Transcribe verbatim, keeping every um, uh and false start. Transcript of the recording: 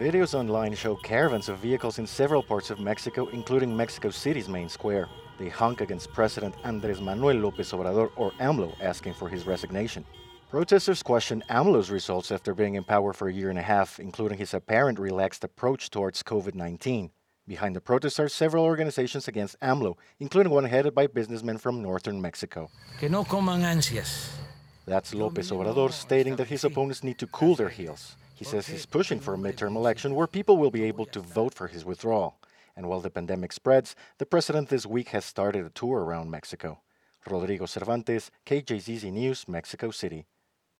Videos online show caravans of vehicles in several parts of Mexico, including Mexico City's main square. They honk against President Andrés Manuel López Obrador, or AMLO, asking for his resignation. Protesters question AMLO's results after being in power for a year and a half, including his apparent relaxed approach towards COVID nineteen. Behind the protests are several organizations against AMLO, including one headed by businessmen from northern Mexico. Que no coman ansias. That's López Obrador stating that his opponents need to cool their heels. He says he's pushing for a midterm election where people will be able to vote for his withdrawal. And while the pandemic spreads, the president this week has started a tour around Mexico. Rodrigo Cervantes, K J Z Z News, Mexico City.